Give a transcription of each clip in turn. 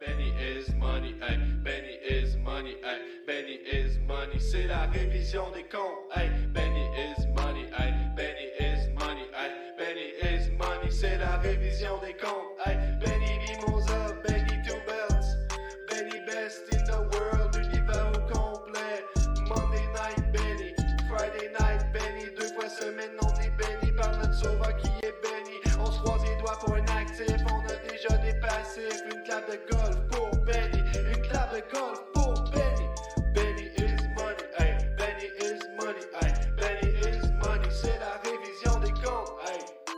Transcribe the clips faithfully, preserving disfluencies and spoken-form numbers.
Benny is money, hey, Benny is money, hey, Benny is money, c'est la révision des comptes, hey, Benny is money, hey, Benny is money, hey, Benny is money, c'est la révision des comptes, hey, Benny Mimosa, Benny Two Belts, Benny best in the world, univers au complet, Monday night Benny, Friday night Benny, deux fois semaine on est béni par notre sauveur qui est béni, on se croise les doigts pour un actif, on a déjà des passifs, une clap de golf pour Benny, une clap de golf pour Benny, Benny is money, hey, Benny is money, hey, Benny is money, c'est la révision des comptes, hey.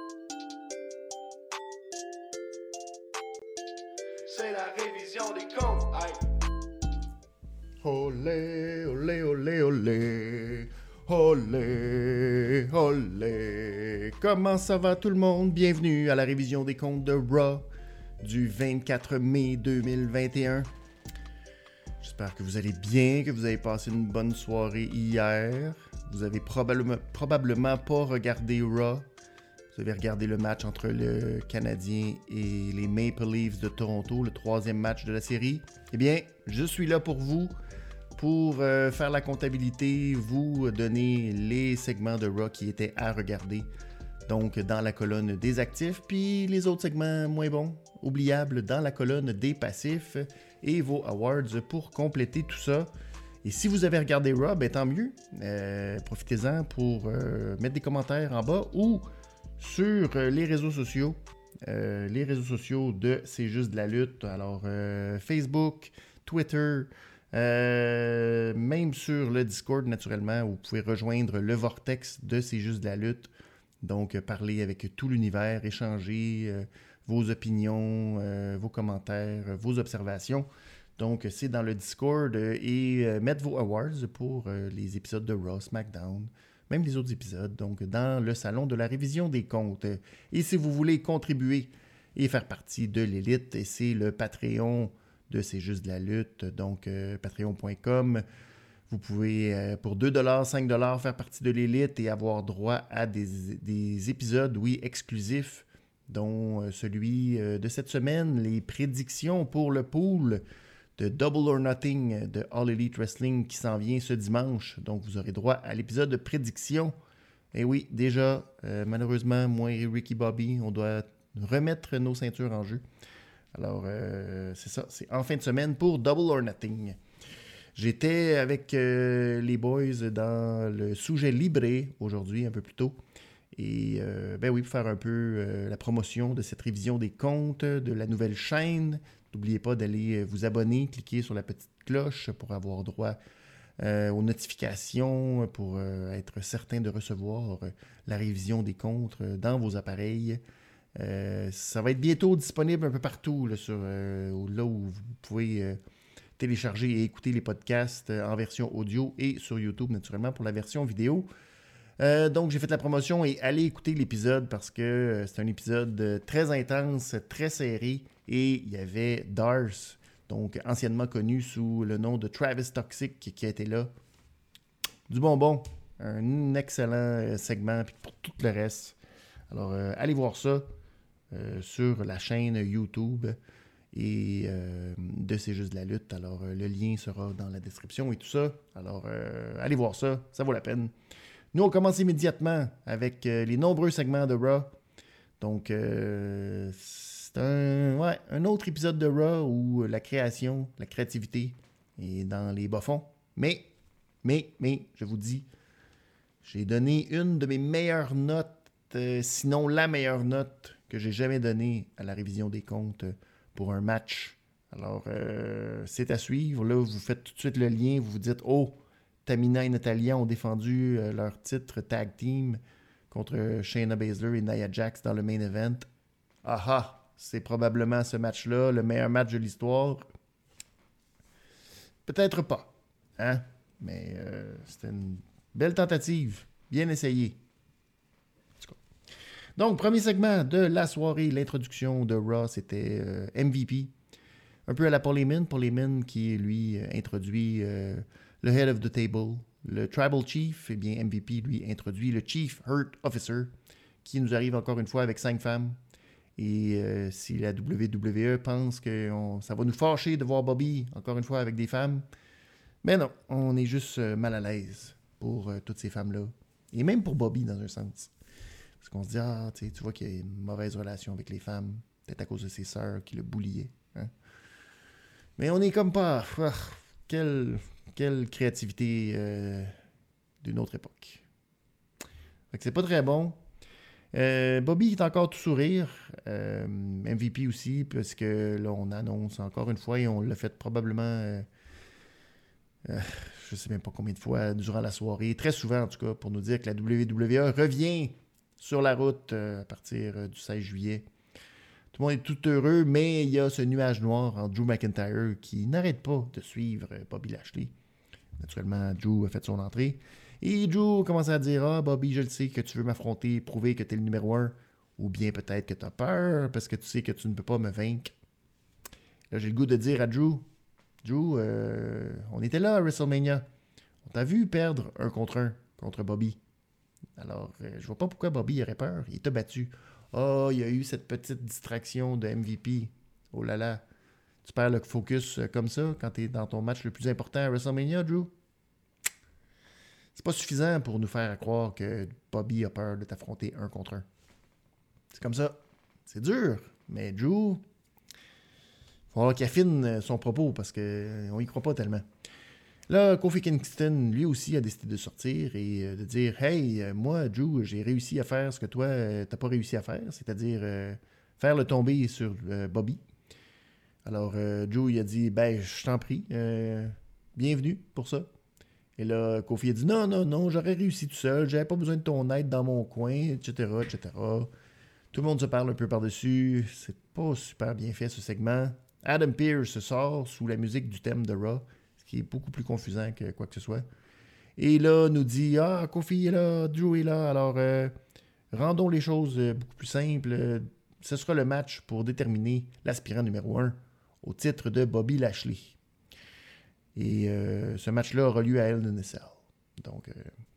C'est la révision des comptes, hey. Olé, olé, olé, olé. Olé, olé. Comment ça va tout le monde? Bienvenue à la révision des comptes de Raw du vingt-quatre mai deux mille vingt et un. J'espère que vous allez bien, que vous avez passé une bonne soirée hier. Vous avez probablement, probablement pas regardé Raw. Vous avez regardé le match entre le Canadien et les Maple Leafs de Toronto, le troisième match de la série. Eh bien, je suis là pour vous, pour euh, faire la comptabilité, vous donner les segments de Raw qui étaient à regarder. Donc, dans la colonne des actifs, puis les autres segments moins bons, oubliables, dans la colonne des passifs et vos awards pour compléter tout ça. Et si vous avez regardé Raw, ben tant mieux. Euh, profitez-en pour euh, mettre des commentaires en bas ou sur euh, les réseaux sociaux. Euh, les réseaux sociaux de C'est juste de la lutte. Alors, euh, Facebook, Twitter, euh, même sur le Discord, naturellement, où vous pouvez rejoindre le vortex de C'est juste de la lutte. Donc, euh, parler avec tout l'univers, échanger euh, vos opinions, euh, vos commentaires, euh, vos observations. Donc, c'est dans le Discord euh, et euh, mettre vos awards pour euh, les épisodes de Raw, SmackDown, même les autres épisodes. Donc, dans le salon de la révision des comptes. Et si vous voulez contribuer et faire partie de l'élite, c'est le Patreon de C'est juste de la lutte. Donc, euh, patreon point com. Vous pouvez, euh, pour deux dollars, cinq dollars, faire partie de l'élite et avoir droit à des, des épisodes, oui, exclusifs, dont euh, celui euh, de cette semaine, les prédictions pour le pool de Double or Nothing de All Elite Wrestling qui s'en vient ce dimanche. Donc, vous aurez droit à l'épisode de prédiction. Et oui, déjà, euh, malheureusement, moi et Ricky Bobby, on doit remettre nos ceintures en jeu. Alors, euh, c'est ça, c'est en fin de semaine pour Double or Nothing. J'étais avec euh, les boys dans le Sujet Libre aujourd'hui, un peu plus tôt. Et euh, ben oui, pour faire un peu euh, la promotion de cette révision des comptes, de la nouvelle chaîne. N'oubliez pas d'aller vous abonner, cliquer sur la petite cloche pour avoir droit euh, aux notifications, pour euh, être certain de recevoir euh, la révision des comptes euh, dans vos appareils. Euh, ça va être bientôt disponible un peu partout, là, sur, euh, là où vous pouvez euh, télécharger et écouter les podcasts euh, en version audio et sur YouTube, naturellement, pour la version vidéo. Euh, donc, j'ai fait la promotion et allez écouter l'épisode parce que euh, c'est un épisode euh, très intense, très serré. Et il y avait Dars, donc anciennement connu sous le nom de Travis Toxic, qui a été là. Du bonbon. Un excellent euh, segment puis pour tout le reste. Alors, euh, allez voir ça euh, sur la chaîne YouTube et euh, de C'est juste de la lutte. Alors, euh, le lien sera dans la description et tout ça. Alors, euh, allez voir ça. Ça vaut la peine. Nous, on commence immédiatement avec euh, les nombreux segments de Raw. Donc, euh, c'est un, ouais, un autre épisode de Raw où la création, la créativité est dans les bas-fonds. Mais, mais, mais, je vous dis, j'ai donné une de mes meilleures notes, euh, sinon la meilleure note que j'ai jamais donnée à la révision des comptes pour un match. Alors, euh, c'est à suivre. Là, vous faites tout de suite le lien. Vous vous dites, oh, Tamina et Natalya ont défendu euh, leur titre tag team contre Shayna Baszler et Nia Jax dans le main event. Ah ah! C'est probablement ce match-là, le meilleur match de l'histoire. Peut-être pas, hein? Mais euh, c'était une belle tentative. Bien essayé. Donc, premier segment de la soirée, l'introduction de Raw, c'était euh, M V P. Un peu à la Paul Heyman, Paul Heyman qui, lui, euh, introduit euh, le Head of the Table. Le Tribal Chief, eh bien, M V P, lui, introduit le Chief Hurt Officer, qui nous arrive encore une fois avec cinq femmes. Et euh, si la W W E pense que on, ça va nous fâcher de voir Bobby, encore une fois, avec des femmes, mais non, on est juste euh, mal à l'aise pour euh, toutes ces femmes-là. Et même pour Bobby, dans un sens. Parce qu'on se dit, ah, tu vois qu'il y a une mauvaise relation avec les femmes, peut-être à cause de ses sœurs qui le bouliaient. Hein? Mais on est comme pas... Ah, quelle, quelle créativité euh, d'une autre époque. Fait que c'est pas très bon. Euh, Bobby est encore tout sourire. Euh, M V P aussi, parce que là, on annonce encore une fois, et on l'a fait probablement, euh, euh, je sais même pas combien de fois, durant la soirée, très souvent en tout cas, pour nous dire que la W W E revient sur la route euh, à partir euh, du seize juillet. Tout le monde est tout heureux, mais il y a ce nuage noir en Drew McIntyre qui n'arrête pas de suivre euh, Bobby Lashley. Naturellement, Drew a fait son entrée. Et Drew commence à dire « Ah, Bobby, je le sais que tu veux m'affronter, prouver que tu es le numéro un. Ou bien peut-être que tu as peur parce que tu sais que tu ne peux pas me vaincre. » Là, j'ai le goût de dire à Drew « Drew, euh, on était là à WrestleMania. On t'a vu perdre un contre un contre Bobby. Alors, euh, je vois pas pourquoi Bobby aurait peur. Il t'a battu. Ah, oh, il y a eu cette petite distraction de M V P. Oh là là. Tu perds le focus comme ça quand tu es dans ton match le plus important à WrestleMania, Drew? C'est pas suffisant pour nous faire croire que Bobby a peur de t'affronter un contre un. C'est comme ça. C'est dur. Mais Drew, il va falloir qu'il affine son propos parce qu'on y croit pas tellement. Là, Kofi Kingston, lui aussi, a décidé de sortir et de dire « Hey, moi, Drew, j'ai réussi à faire ce que toi, t'as pas réussi à faire, c'est-à-dire euh, faire le tomber sur euh, Bobby. » Alors, euh, Drew, il a dit « Ben, je t'en prie, euh, bienvenue pour ça. » Et là, Kofi a dit « Non, non, non, j'aurais réussi tout seul, j'avais pas besoin de ton aide dans mon coin, et cetera, et cetera » Tout le monde se parle un peu par-dessus. C'est pas super bien fait, ce segment. Adam Pearce sort sous la musique du thème de Raw, ce qui est beaucoup plus confusant que quoi que ce soit. Et là, nous dit « Ah, Kofi est là, Drew est là, alors euh, rendons les choses beaucoup plus simples. Ce sera le match pour déterminer l'aspirant numéro un au titre de Bobby Lashley. » Et euh, ce match-là aura lieu à Hell in a Cell. Donc, euh,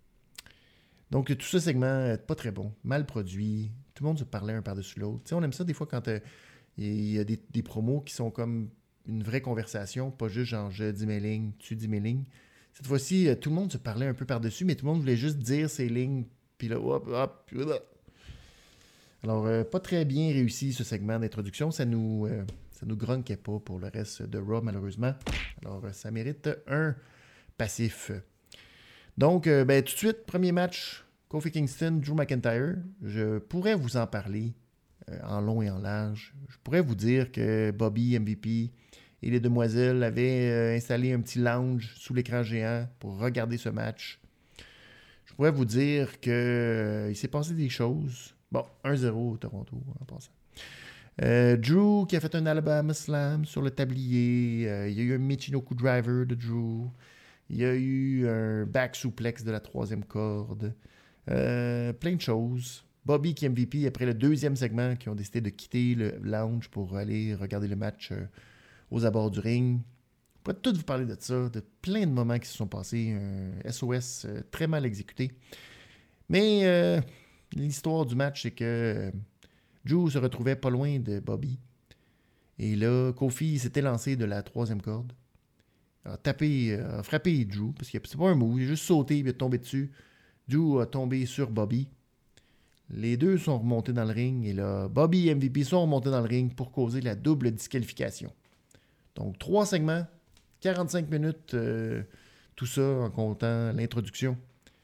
donc, tout ce segment, pas très bon, mal produit. Tout le monde se parlait un par-dessus l'autre. Tu sais, on aime ça des fois quand euh, il y a des, des promos qui sont comme une vraie conversation, pas juste genre je dis mes lignes, tu dis mes lignes. Cette fois-ci, euh, tout le monde se parlait un peu par-dessus, mais tout le monde voulait juste dire ses lignes, puis là, hop, hop, hop. Alors, euh, pas très bien réussi ce segment d'introduction. Ça nous, euh, ça nous grunquait pas pour le reste de Raw, malheureusement. Alors, euh, ça mérite un passif. Donc, euh, ben, tout de suite, premier match, Kofi Kingston, Drew McIntyre. Je pourrais vous en parler euh, en long et en large. Je pourrais vous dire que Bobby, M V P et les demoiselles avaient euh, installé un petit lounge sous l'écran géant pour regarder ce match. Je pourrais vous dire qu'il euh, s'est passé des choses. Bon, un zéro Toronto, en passant. Euh, Drew qui a fait un Alabama Slam sur le tablier. Euh, il y a eu un Michinoku Driver de Drew. Il y a eu un back suplex de la troisième corde. Euh, plein de choses. Bobby qui est M V P après le deuxième segment qui ont décidé de quitter le lounge pour aller regarder le match euh, aux abords du ring. Je pourrais tout vous parler de ça, de plein de moments qui se sont passés. Un S O S euh, très mal exécuté. Mais euh, l'histoire du match, c'est que euh, Drew se retrouvait pas loin de Bobby. Et là, Kofi s'était lancé de la troisième corde. A tapé, a frappé Drew, parce que c'est pas un move, il a juste sauté, il est tombé dessus. Drew a tombé sur Bobby. Les deux sont remontés dans le ring, et là, Bobby et M V P sont remontés dans le ring pour causer la double disqualification. Donc, trois segments, quarante-cinq minutes, euh, tout ça en comptant l'introduction,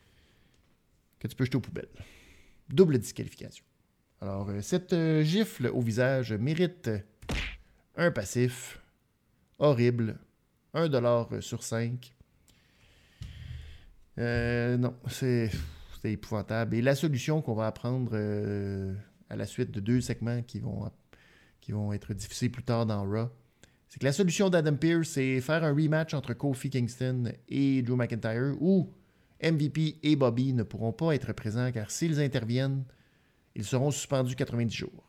que tu peux jeter aux poubelles. Double disqualification. Alors, euh, cette euh, gifle au visage mérite un passif horrible. un dollar sur cinq. Euh, non, c'est, c'est épouvantable. Et la solution qu'on va apprendre euh, à la suite de deux segments qui vont, qui vont être diffusés plus tard dans Raw, c'est que la solution d'Adam Pearce, c'est faire un rematch entre Kofi Kingston et Drew McIntyre où M V P et Bobby ne pourront pas être présents car s'ils interviennent, ils seront suspendus quatre-vingt-dix jours.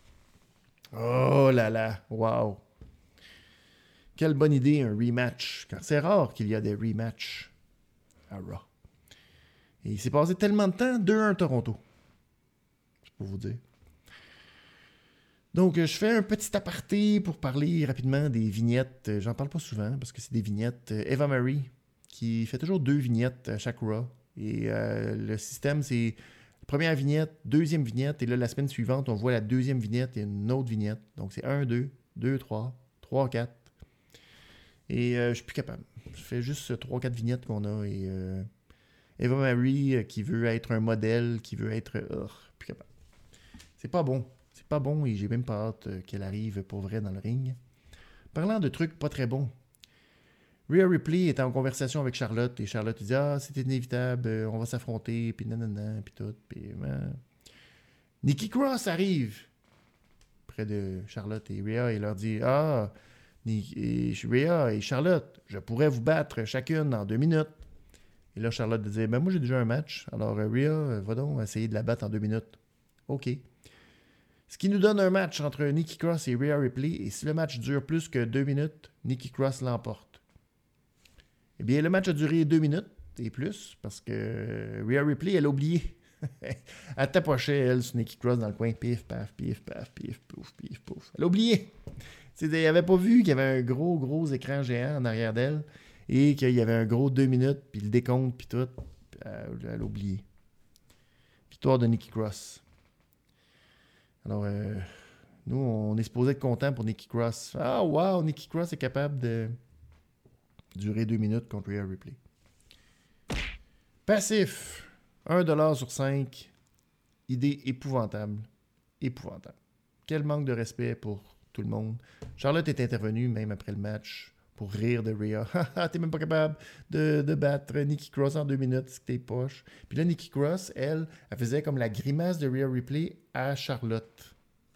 Oh là là, wow! Quelle bonne idée, un rematch. Car c'est rare qu'il y a des rematchs à Raw. Et il s'est passé tellement de temps, deux un Toronto. C'est pour vous dire. Donc, je fais un petit aparté pour parler rapidement des vignettes. J'en parle pas souvent parce que c'est des vignettes. Eva Marie, qui fait toujours deux vignettes à chaque Raw. Et euh, le système, c'est première vignette, deuxième vignette. Et là, la semaine suivante, on voit la deuxième vignette et une autre vignette. Donc, c'est un, deux, deux, trois, trois, quatre. Et euh, je suis plus capable. Je fais juste trois, quatre vignettes qu'on a. Et euh, Eva Marie euh, qui veut être un modèle, qui veut être... Euh, plus capable. C'est pas bon. C'est pas bon et j'ai même pas hâte euh, qu'elle arrive pour vrai dans le ring. Parlant de trucs pas très bons, Rhea Ripley est en conversation avec Charlotte et Charlotte dit « Ah, c'est inévitable, euh, on va s'affronter, puis nanana, puis tout. » Puis euh, Nikki Cross arrive près de Charlotte et Rhea et leur dit « Ah, et Rhea et Charlotte, je pourrais vous battre chacune en deux minutes. » Et là, Charlotte disait ben, « Moi, j'ai déjà un match, alors euh, Rhea, va donc essayer de la battre en deux minutes. » OK. Ce qui nous donne un match entre Nikki Cross et Rhea Ripley, et si le match dure plus que deux minutes, Nikki Cross l'emporte. Eh bien, le match a duré deux minutes et plus, parce que Rhea Ripley, elle a oublié. Elle tapochait, elle, sur Nikki Cross dans le coin, pif, paf, pif, paf, pif, pouf, pif, pouf. Elle a oublié. Elle n'avait pas vu qu'il y avait un gros, gros écran géant en arrière d'elle, et qu'il y avait un gros deux minutes, puis le décompte, puis tout. Elle, elle a oublié. Victoire de Nikki Cross. Alors, euh, nous, on est supposé être content pour Nikki Cross. Ah, wow, Nikki Cross est capable de durer deux minutes contre Rhea Ripley. Passif, un dollar sur cinq. Idée épouvantable. Épouvantable. Quel manque de respect pour tout le monde. Charlotte est intervenue, même après le match, pour rire de Rhea. Haha, t'es même pas capable de, de battre Nikki Cross en deux minutes, c'est que t'es poche. Puis là, Nikki Cross, elle, elle faisait comme la grimace de Rhea Ripley à Charlotte.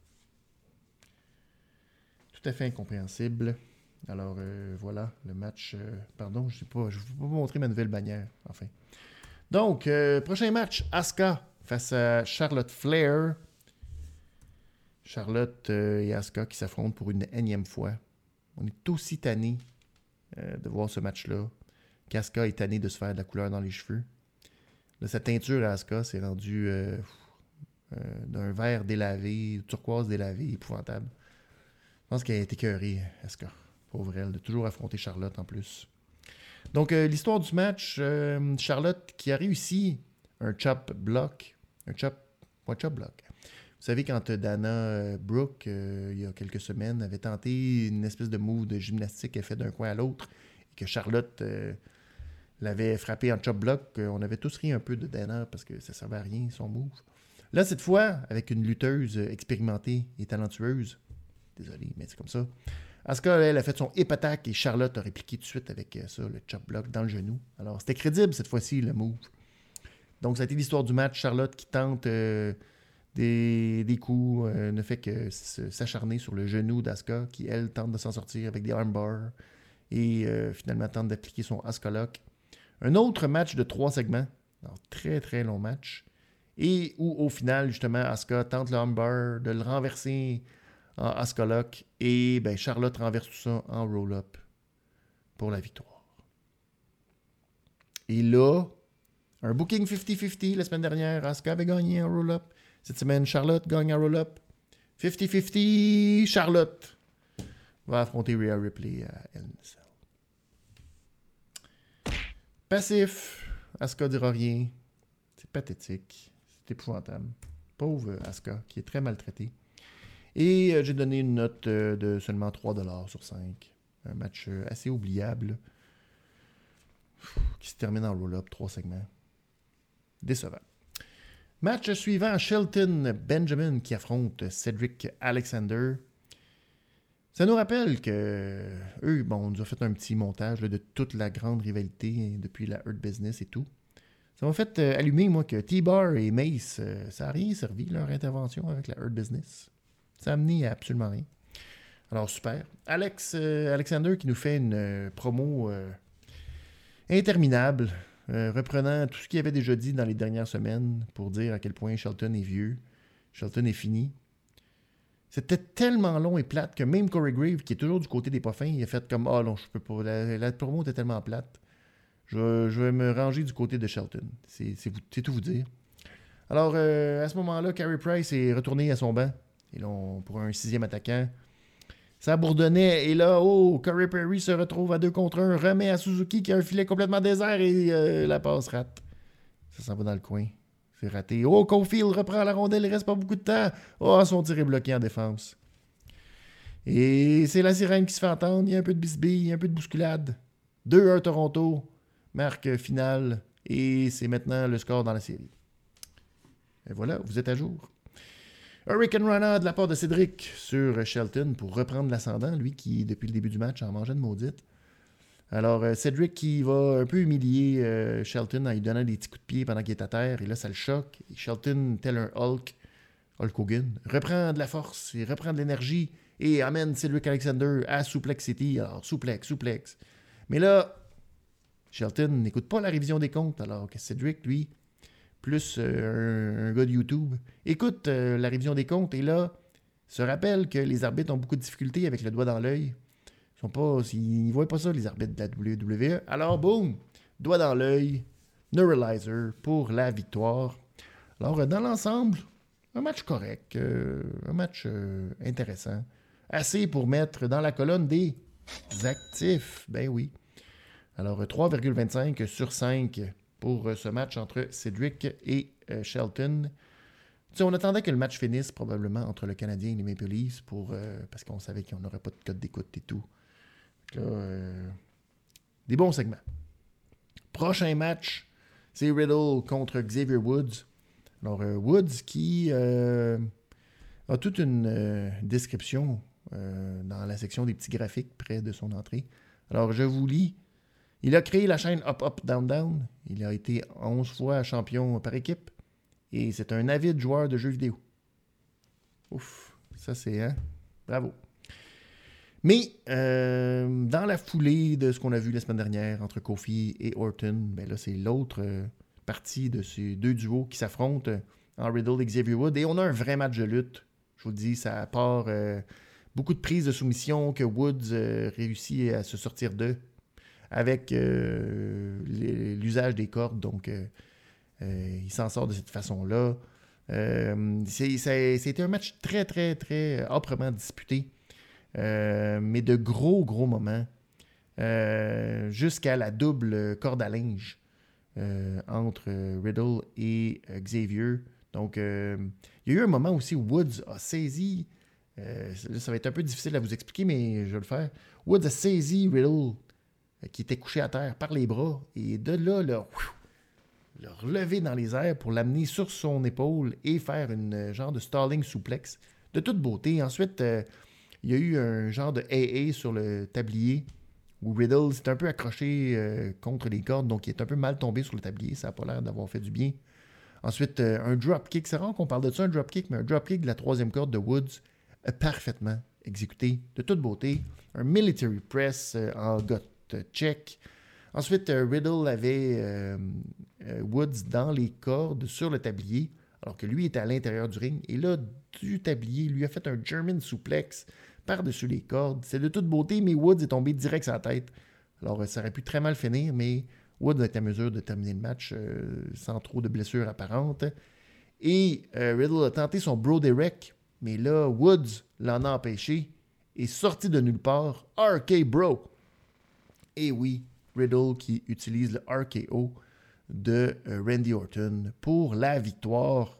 Tout à fait incompréhensible. Alors, euh, voilà, le match... Euh, pardon, je ne vais pas vous montrer ma nouvelle bannière, enfin. Donc, euh, prochain match, Asuka face à Charlotte Flair. Charlotte euh, et Asuka qui s'affrontent pour une énième fois. On est aussi tannés euh, de voir ce match-là. Qu'Asuka est tanné de se faire de la couleur dans les cheveux. Là, sa teinture à Asuka s'est rendue euh, euh, d'un vert délavé, turquoise délavé, épouvantable. Je pense qu'elle a été écœurée, Asuka. Pauvre elle, de toujours affronter Charlotte en plus. Donc, euh, l'histoire du match, euh, Charlotte qui a réussi un chop block. Un chop, pas chop block. Vous savez, quand Dana euh, Brooke, euh, il y a quelques semaines, avait tenté une espèce de move de gymnastique qu'elle fait d'un coin à l'autre, et que Charlotte euh, l'avait frappé en chop block, euh, on avait tous ri un peu de Dana parce que ça ne servait à rien, son move. Là, cette fois, avec une lutteuse expérimentée et talentueuse, désolé, mais c'est comme ça, Asuka, elle a fait son hip attack et Charlotte a répliqué tout de suite avec ça, le chop block dans le genou. Alors, c'était crédible cette fois-ci, le move. Donc, ça a été l'histoire du match. Charlotte qui tente euh, des, des coups, euh, ne fait que s'acharner sur le genou d'Asuka, qui, elle, tente de s'en sortir avec des armbars et euh, finalement tente d'appliquer son Asuka Lock. Un autre match de trois segments. Alors, très, très long match. Et où, au final, justement, Asuka tente le armbar de le renverser en Asuka Lock, et ben, Charlotte renverse tout ça en roll-up pour la victoire. Et là, un booking cinquante cinquante la semaine dernière, Asuka avait gagné en roll-up. Cette semaine, Charlotte gagne en roll-up. cinquante cinquante, Charlotte va affronter Rhea Ripley à Hell in a Cell. Passif, Asuka dira rien. C'est pathétique. C'est épouvantable. Pauvre Asuka, qui est très maltraitée. Et euh, j'ai donné une note euh, de seulement trois dollars sur cinq. Un match euh, assez oubliable. Pff, qui se termine en roll-up, trois segments. Décevant. Match suivant, Shelton Benjamin qui affronte Cedric Alexander. Ça nous rappelle que eux, bon, on nous a fait un petit montage là, de toute la grande rivalité depuis la Hurt Business et tout. Ça m'a fait euh, allumer, moi, que T-Bar et Mace, euh, ça n'a rien servi, leur intervention avec la Hurt Business. Ça a amené à absolument rien. Alors, super. Alex euh, Alexander qui nous fait une euh, promo euh, interminable, euh, reprenant tout ce qu'il avait déjà dit dans les dernières semaines pour dire à quel point Shelton est vieux. Shelton est fini. C'était tellement long et plate que même Corey Grave, qui est toujours du côté des pas fins, il a fait comme « Ah oh non, je peux pas. La, la promo était tellement plate. Je, je vais me ranger du côté de Shelton. » C'est, c'est, c'est tout vous dire. Alors, euh, à ce moment-là, Carey Price est retourné à son banc. Et là, on, pour un sixième attaquant, ça bourdonnait. Et là, oh, Corey Perry se retrouve à deux contre un, remet à Suzuki qui a un filet complètement désert et euh, la passe rate. Ça s'en va dans le coin. C'est raté. Oh, Caulfield reprend la rondelle, il reste pas beaucoup de temps. Oh, son tir est bloqué en défense. Et c'est la sirène qui se fait entendre. Il y a un peu de bisbille, un peu de bousculade. deux un Toronto. Marque finale. Et c'est maintenant le score dans la série. Et voilà, vous êtes à jour. Hurricane Rana de la part de Cédric sur Shelton pour reprendre l'ascendant, lui qui, depuis le début du match, en mangeait de maudite. Alors, euh, Cédric qui va un peu humilier euh, Shelton en lui donnant des petits coups de pied pendant qu'il est à terre. Et là, ça le choque. Et Shelton, tel un Hulk, Hulk Hogan, reprend de la force, il reprend de l'énergie et amène Cedric Alexander à Suplex City. Alors, Suplex, Suplex. Mais là, Shelton n'écoute pas la révision des comptes, alors que Cedric, lui, plus euh, un, un gars de YouTube, écoute euh, la révision des comptes et là, se rappelle que les arbitres ont beaucoup de difficultés avec le doigt dans l'œil. Ils sont pas, ils ne voient pas ça, les arbitres de la W W E. Alors, boum, doigt dans l'œil, Neuralizer pour la victoire. Alors, dans l'ensemble, un match correct, euh, un match euh, intéressant. Assez pour mettre dans la colonne des actifs. Ben oui. Alors, trois virgule vingt-cinq sur cinq pour euh, ce match entre Cedric et euh, Shelton. Tu sais, on attendait que le match finisse probablement entre le Canadien et les Maple Leafs pour, euh, parce qu'on savait qu'on n'aurait pas de code d'écoute et tout. Là, euh, des bons segments. Prochain match, c'est Riddle contre Xavier Woods. Alors, euh, Woods qui euh, a toute une euh, description euh, dans la section des petits graphiques près de son entrée. Alors, je vous lis. Il a créé la chaîne Up, Up, Down, Down. Il a été onze fois champion par équipe. Et c'est un avide joueur de jeux vidéo. Ouf, ça c'est, hein? Bravo. Mais, euh, dans la foulée de ce qu'on a vu la semaine dernière entre Kofi et Orton, ben là, c'est l'autre euh, partie de ces deux duos qui s'affrontent euh, en Riddle et Xavier Woods. Et on a un vrai match de lutte. Je vous le dis, ça part euh, beaucoup de prises de soumission que Woods euh, réussit à se sortir d'eux avec euh, l'usage des cordes. Donc, euh, euh, il s'en sort de cette façon-là. Euh, c'est, c'est, c'était un match très, très, très âprement disputé. Euh, mais de gros, gros moments. Euh, jusqu'à la double corde à linge euh, entre Riddle et euh, Xavier. Donc, euh, il y a eu un moment aussi où Woods a saisi... Euh, ça va être un peu difficile à vous expliquer, mais je vais le faire. Woods a saisi Riddle, euh, qui était couché à terre, par les bras. Et de là, là le relever dans les airs pour l'amener sur son épaule et faire une genre de stalling suplex de toute beauté. Ensuite... Euh, il y a eu un genre de A A sur le tablier où Riddle s'est un peu accroché euh, contre les cordes, donc il est un peu mal tombé sur le tablier. Ça n'a pas l'air d'avoir fait du bien. Ensuite, euh, un dropkick. C'est rare qu'on parle de ça, un dropkick, mais un dropkick de la troisième corde de Woods, euh, parfaitement exécuté, de toute beauté. Un military press euh, en got check. Ensuite, euh, Riddle avait euh, euh, Woods dans les cordes sur le tablier, alors que lui était à l'intérieur du ring. Et là, du tablier, lui a fait un German suplex par-dessus les cordes. C'est de toute beauté, mais Woods est tombé direct sur la tête. Alors, ça aurait pu très mal finir, mais Woods a été en mesure de terminer le match euh, sans trop de blessures apparentes. Et euh, Riddle a tenté son Bro Derek, mais là, Woods l'en a empêché et sorti de nulle part, R K Bro. Et oui, Riddle qui utilise le R K O de euh, Randy Orton pour la victoire.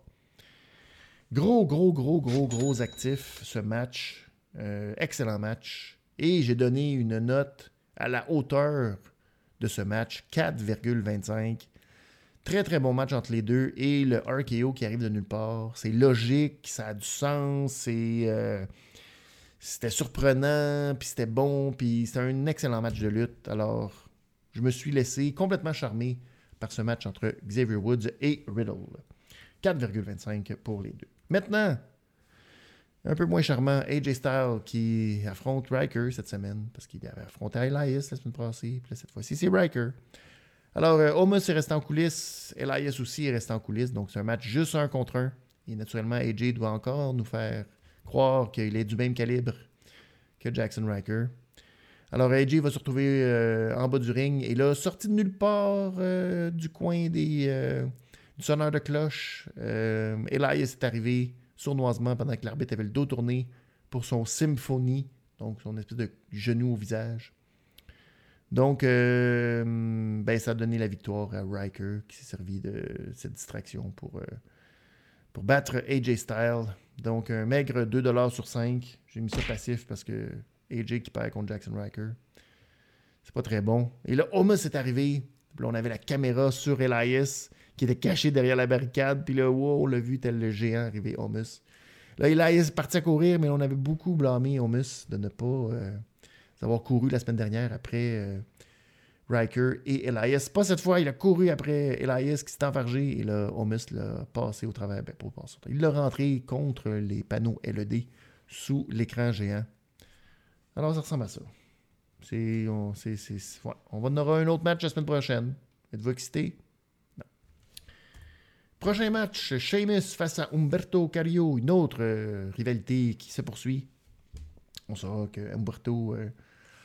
Gros, gros, gros, gros, gros actif, ce match. Euh, excellent match. Et j'ai donné une note à la hauteur de ce match, quatre virgule vingt-cinq. Très, très bon match entre les deux. Et le R K O qui arrive de nulle part. C'est logique, ça a du sens, c'est, euh, c'était surprenant, puis c'était bon, puis c'était un excellent match de lutte. Alors, je me suis laissé complètement charmé par ce match entre Xavier Woods et Riddle. quatre virgule vingt-cinq pour les deux. Maintenant, un peu moins charmant, A J Styles qui affronte Riker cette semaine, parce qu'il avait affronté Elias la semaine passée, puis là, cette fois-ci, c'est Riker. Alors, euh, Omos est resté en coulisses, Elias aussi est resté en coulisses, donc c'est un match juste un contre un. Et naturellement, A J doit encore nous faire croire qu'il est du même calibre que Jackson Riker. Alors, A J va se retrouver euh, en bas du ring, et là, sorti de nulle part euh, du coin des, euh, du sonneur de cloche, euh, Elias est arrivé sournoisement pendant que l'arbitre avait le dos tourné pour son symphonie, donc son espèce de genou au visage. Donc, euh, ben, ça a donné la victoire à Riker, qui s'est servi de cette distraction pour, euh, pour battre A J Styles. Donc, un maigre deux dollars sur cinq. J'ai mis ça passif parce que A J qui perd contre Jackson Riker, c'est pas très bon. Et là, Omos est arrivé. Puis là, on avait la caméra sur Elias qui était caché derrière la barricade. Puis là, wow, on l'a vu tel le géant arriver, Omos. Là, Elias est parti à courir, mais on avait beaucoup blâmé Omos de ne pas euh, avoir couru la semaine dernière après euh, Riker et Elias. Pas cette fois, il a couru après Elias qui s'est enfargé. Et là, Omos l'a passé au travers. Ben, pas passé. Il l'a rentré contre les panneaux L E D sous l'écran géant. Alors, ça ressemble à ça. C'est, on, c'est, c'est, c'est, ouais. On va en aura un autre match la semaine prochaine. Êtes-vous excité? Non. Prochain match, Sheamus face à Humberto Carrillo. Une autre euh, rivalité qui se poursuit. On saura que Humberto euh,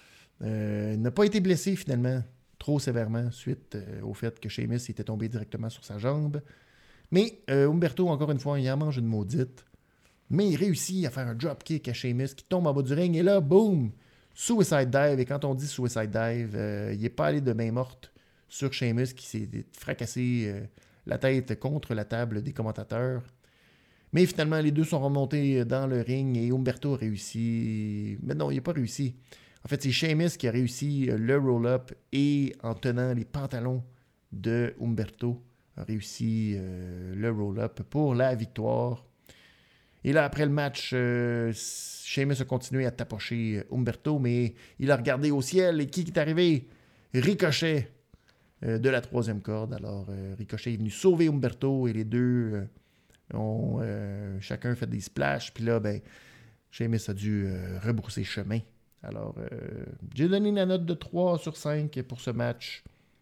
euh, n'a pas été blessé finalement trop sévèrement suite euh, au fait que Sheamus était tombé directement sur sa jambe. Mais euh, Humberto, encore une fois, il en mange une maudite. Mais il réussit à faire un dropkick à Sheamus qui tombe en bas du ring. Et là, boum! Suicide Dive, et quand on dit Suicide Dive, euh, il n'est pas allé de main morte sur Sheamus qui s'est fracassé euh, la tête contre la table des commentateurs. Mais finalement, les deux sont remontés dans le ring et Humberto a réussi. Mais non, il n'a pas réussi. En fait, c'est Sheamus qui a réussi le roll-up et en tenant les pantalons de Humberto, a réussi euh, le roll-up pour la victoire. Et là, après le match, euh, Sheamus a continué à tapocher Humberto, mais il a regardé au ciel et qui est arrivé? Ricochet euh, de la troisième corde. Alors, euh, Ricochet est venu sauver Humberto et les deux euh, ont euh, chacun fait des splashs. Puis là, ben, Sheamus a dû euh, rebrousser chemin. Alors, euh, j'ai donné la note de trois sur cinq pour ce match.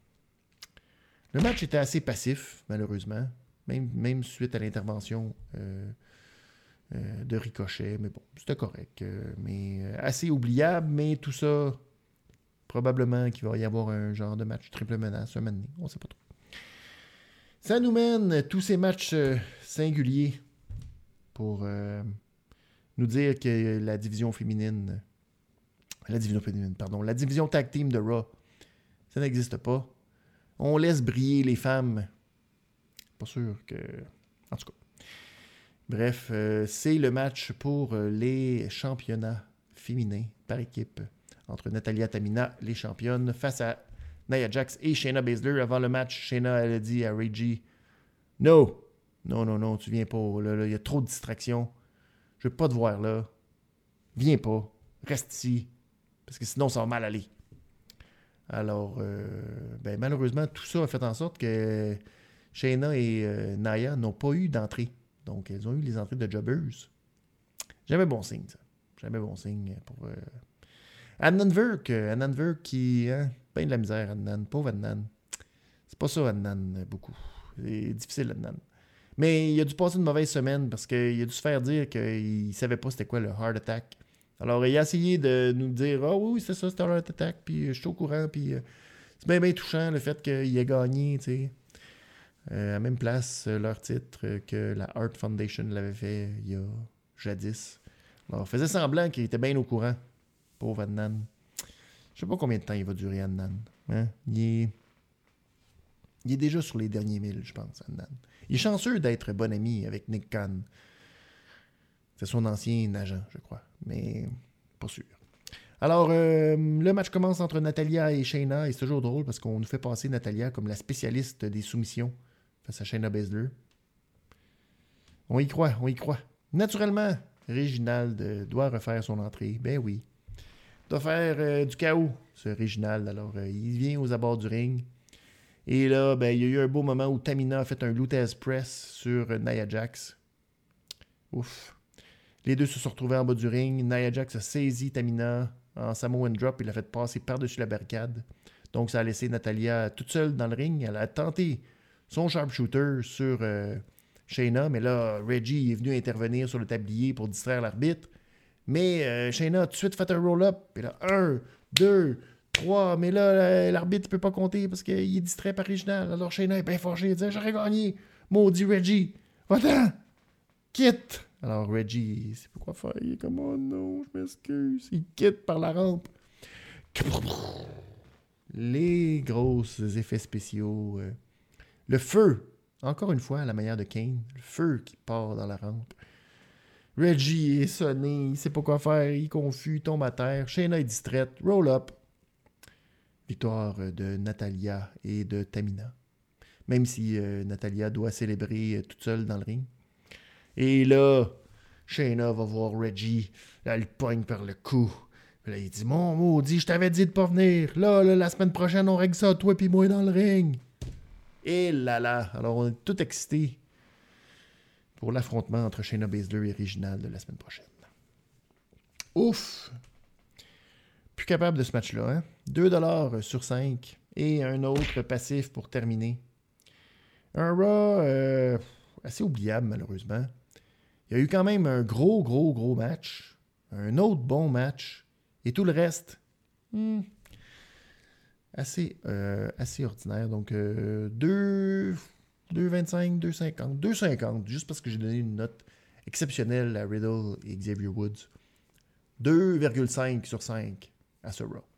Le match était assez passif, malheureusement, même, même suite à l'intervention euh, Euh, de Ricochet, mais bon, c'était correct. Euh, mais euh, assez oubliable, mais tout ça, probablement qu'il va y avoir un genre de match triple menace un moment donné, on ne sait pas trop. Ça nous mène tous ces matchs euh, singuliers pour euh, nous dire que la division féminine, la division féminine, pardon, la division tag team de Raw, ça n'existe pas. On laisse briller les femmes. Pas sûr que... En tout cas. Bref, euh, c'est le match pour euh, les championnats féminins par équipe entre Natalia Tamina, les championnes, face à Nia Jax et Shayna Baszler. Avant le match, Shayna elle a dit à Reggie « No! Non, non, non, tu viens pas. Là, là, il y a trop de distractions. Je veux pas te voir là. Viens pas. Reste ici. Parce que sinon, ça va mal aller. » Alors, euh, ben, malheureusement, tout ça a fait en sorte que Shayna et euh, Nia n'ont pas eu d'entrée. Donc, elles ont eu les entrées de jobbers. Jamais bon signe, ça. Jamais bon signe pour... Euh... Adnan Virk. Adnan Virk qui... Hein, ben de la misère, Adnan. Pauvre Adnan. C'est pas ça, Adnan, beaucoup. C'est difficile, Adnan. Mais il a dû passer une mauvaise semaine parce qu'il a dû se faire dire qu'il savait pas c'était quoi le heart attack. Alors, il a essayé de nous dire « Ah oh, oui, c'est ça, c'était un heart attack. » Puis, je suis au courant. Puis, euh, c'est bien, bien touchant, le fait qu'il ait gagné, tu sais. Euh, à la même place, euh, leur titre euh, que la Heart Foundation l'avait fait il y a jadis. Alors, faisait semblant qu'il était bien au courant. Pauvre Adnan. Je sais pas combien de temps il va durer, Adnan. Hein? Il, est... il est déjà sur les derniers mille, je pense, Adnan. Il est chanceux d'être bon ami avec Nick Khan. C'est son ancien agent, je crois. Mais pas sûr. Alors, euh, le match commence entre Natalia et Shayna. Et c'est toujours drôle parce qu'on nous fait passer Natalia comme la spécialiste des soumissions face à Shayna Baszler. On y croit, on y croit. Naturellement, Réginald doit refaire son entrée. Ben oui. Il doit faire euh, du chaos, ce Réginald. Alors, euh, il vient aux abords du ring. Et là, ben, il y a eu un beau moment où Tamina a fait un Lutez Press sur euh, Nia Jax. Ouf. Les deux se sont retrouvés en bas du ring. Nia Jax a saisi Tamina en Samoan Drop. Il l'a fait passer par-dessus la barricade. Donc, ça a laissé Natalia toute seule dans le ring. Elle a tenté son sharpshooter sur euh, Shayna. Mais là, Reggie est venu intervenir sur le tablier pour distraire l'arbitre. Mais euh, Shayna a tout de suite fait un roll-up. Et là, un, deux, trois. Mais là, l'arbitre ne peut pas compter parce qu'il est distrait par Réginald. Alors Shayna est bien fâchée. Elle dit « J'aurais gagné. Maudit Reggie. Va-t'en. Quitte. » Alors Reggie, il sait pas quoi faire. Il est comme, oh non, je m'excuse. Il quitte par la rampe. Les grosses effets spéciaux. Euh, le feu, encore une fois, à la manière de Kane. Le feu qui part dans la rampe. Reggie est sonné, il sait pas quoi faire, il est confus, il tombe à terre. Shayna est distraite. Roll up. Victoire de Natalya et de Tamina. Même si euh, Natalya doit célébrer euh, toute seule dans le ring. Et là, Shayna va voir Reggie. Là, elle le pogne par le cou. Là, il dit, mon maudit, je t'avais dit de pas venir. Là, là, la semaine prochaine, on règle ça, toi et moi, dans le ring. Et là là. Alors, on est tout excités pour l'affrontement entre Shayna Baszler et Reginald de la semaine prochaine. Ouf! Plus capable de ce match-là, hein? deux dollars sur cinq et un autre passif pour terminer. Un Raw euh, assez oubliable, malheureusement. Il y a eu quand même un gros, gros, gros match. Un autre bon match. Et tout le reste, hmm, assez, euh, assez ordinaire. Donc, euh, deux... deux vingt-cinq, deux cinquante, deux cinquante, juste parce que j'ai donné une note exceptionnelle à Riddle et Xavier Woods. deux virgule cinq sur cinq à ce Raw.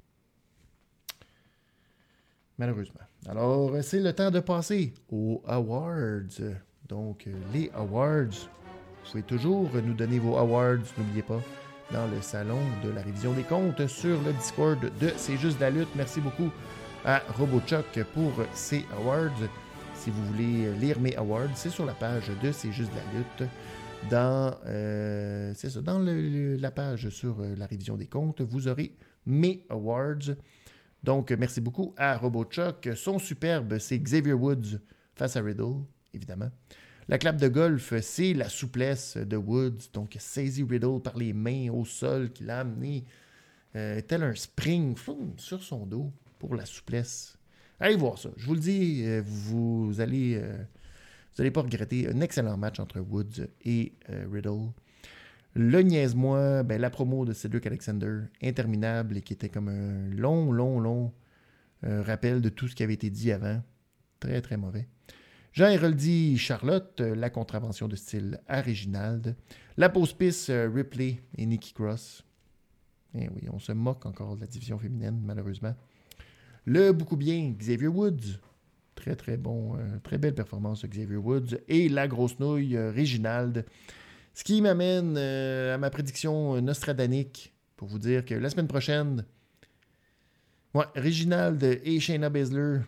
Malheureusement. Alors, c'est le temps de passer aux Awards. Donc, les Awards, vous pouvez toujours nous donner vos Awards, n'oubliez pas, dans le salon de la révision des comptes sur le Discord de C'est juste de la lutte. Merci beaucoup à RoboChuck pour ces Awards. Si vous voulez lire mes awards, c'est sur la page de C'est juste de la lutte. Dans, euh, c'est ça, dans le, la page sur la révision des comptes, vous aurez mes awards. Donc, merci beaucoup à RoboChuck. Son superbe, c'est Xavier Woods face à Riddle, évidemment. La clap de golf, c'est la souplesse de Woods. Donc, saisi Riddle par les mains au sol qu'il a amené euh, tel un spring floum, sur son dos pour la souplesse. Allez voir ça. Je vous le dis, euh, vous, vous allez euh, vous allez pas regretter un excellent match entre Woods et euh, Riddle. Le niaise-moi, ben, la promo de Cedric Alexander, interminable et qui était comme un long, long, long euh, rappel de tout ce qui avait été dit avant. Très, très mauvais. Jean Héroldi, Charlotte, euh, la contravention de style à Reginald. La pause piste, euh, Ripley et Nikki Cross. Eh oui, on se moque encore de la division féminine, malheureusement. Le beaucoup bien, Xavier Woods. Très, très bon. Euh, très belle performance de Xavier Woods. Et la grosse nouille, euh, Reginald. Ce qui m'amène euh, à ma prédiction nostradanique pour vous dire que la semaine prochaine, ouais, Reginald et Shayna Baszler,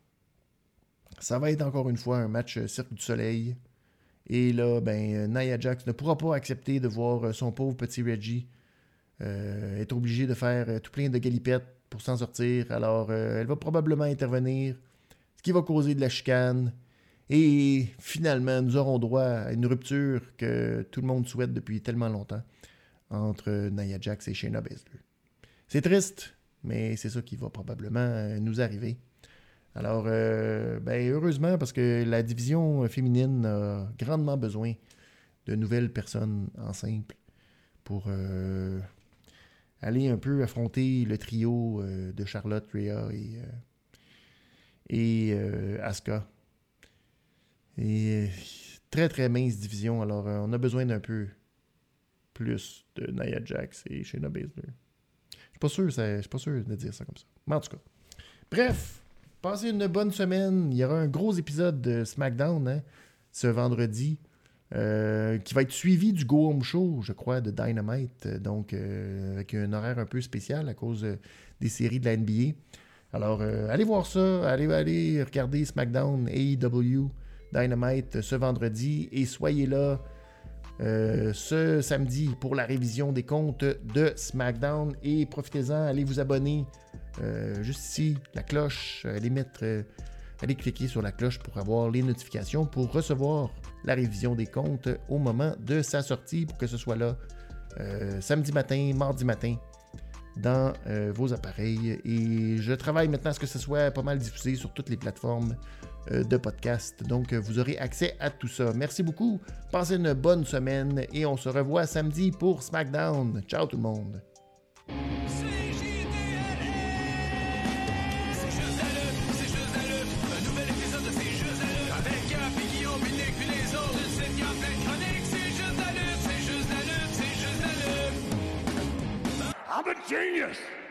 ça va être encore une fois un match Cirque du Soleil. Et là, ben, Nia Jax ne pourra pas accepter de voir son pauvre petit Reggie euh, être obligé de faire tout plein de galipettes pour s'en sortir. Alors, euh, elle va probablement intervenir, ce qui va causer de la chicane. Et finalement, nous aurons droit à une rupture que tout le monde souhaite depuis tellement longtemps entre Nia Jax et Shayna Baszler. C'est triste, mais c'est ça qui va probablement nous arriver. Alors, euh, ben, heureusement, parce que la division féminine a grandement besoin de nouvelles personnes en simple pour euh, aller un peu affronter le trio euh, de Charlotte, Rhea et, euh, et euh, Asuka. Et euh, très très mince division, alors euh, on a besoin d'un peu plus de Nia Jax et Shayna Baszler. Je suis pas sûr, je suis pas sûr de dire ça comme ça. Mais en tout cas, bref, passez une bonne semaine. Il y aura un gros épisode de SmackDown hein, ce vendredi. Euh, qui va être suivi du Go Home Show, je crois, de Dynamite, donc euh, avec un horaire un peu spécial à cause euh, des séries de la N B A. Alors, euh, allez voir ça, allez, allez regarder SmackDown, A E W, Dynamite ce vendredi, et soyez là euh, ce samedi pour la révision des comptes de SmackDown, et profitez-en, allez vous abonner, euh, juste ici, la cloche, allez mettre... Euh, allez cliquer sur la cloche pour avoir les notifications pour recevoir la révision des comptes au moment de sa sortie pour que ce soit là euh, samedi matin, mardi matin dans euh, vos appareils. Et je travaille maintenant à ce que ce soit pas mal diffusé sur toutes les plateformes euh, de podcast. Donc, vous aurez accès à tout ça. Merci beaucoup. Passez une bonne semaine et on se revoit samedi pour SmackDown. Ciao tout le monde. Avec Gap et Guillaume, Binic, puis les autres, une scène Gap, la chronique, c'est juste la lutte, c'est genius!